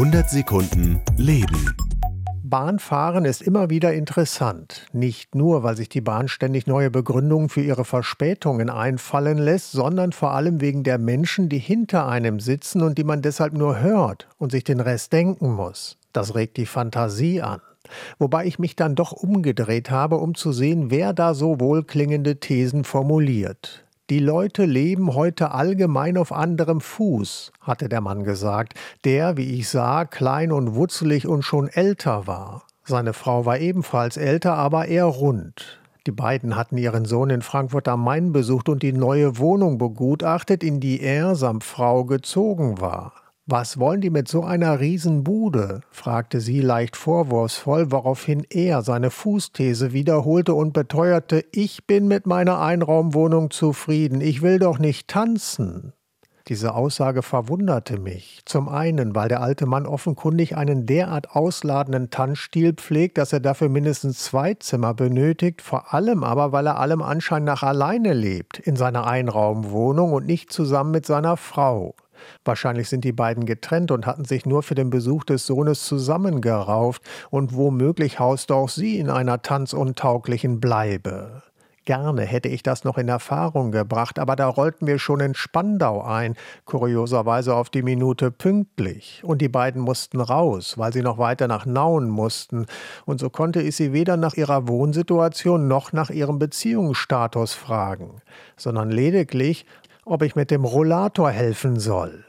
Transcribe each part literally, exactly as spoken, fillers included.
hundert Sekunden Leben. Bahnfahren ist immer wieder interessant. Nicht nur, weil sich die Bahn ständig neue Begründungen für ihre Verspätungen einfallen lässt, sondern vor allem wegen der Menschen, die hinter einem sitzen und die man deshalb nur hört und sich den Rest denken muss. Das regt die Fantasie an. Wobei ich mich dann doch umgedreht habe, um zu sehen, wer da so wohlklingende Thesen formuliert. Die Leute leben heute allgemein auf anderem Fuß, hatte der Mann gesagt, der, wie ich sah, klein und wutzelig und schon älter war. Seine Frau war ebenfalls älter, aber eher rund. Die beiden hatten ihren Sohn in Frankfurt am Main besucht und die neue Wohnung begutachtet, in die er samt Frau gezogen war. »Was wollen die mit so einer Riesenbude?« fragte sie leicht vorwurfsvoll, woraufhin er seine Fußthese wiederholte und beteuerte, »Ich bin mit meiner Einraumwohnung zufrieden, ich will doch nicht tanzen.« Diese Aussage verwunderte mich. Zum einen, weil der alte Mann offenkundig einen derart ausladenden Tanzstil pflegt, dass er dafür mindestens zwei Zimmer benötigt, vor allem aber, weil er allem Anschein nach alleine lebt, in seiner Einraumwohnung und nicht zusammen mit seiner Frau. Wahrscheinlich sind die beiden getrennt und hatten sich nur für den Besuch des Sohnes zusammengerauft und womöglich hauste auch sie in einer tanzuntauglichen Bleibe. Gerne hätte ich das noch in Erfahrung gebracht, aber da rollten wir schon in Spandau ein, kurioserweise auf die Minute pünktlich. Und die beiden mussten raus, weil sie noch weiter nach Nauen mussten. Und so konnte ich sie weder nach ihrer Wohnsituation noch nach ihrem Beziehungsstatus fragen, sondern lediglich, ob ich mit dem Rollator helfen soll.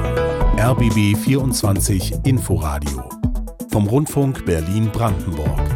R B B vierundzwanzig Inforadio vom Rundfunk Berlin-Brandenburg.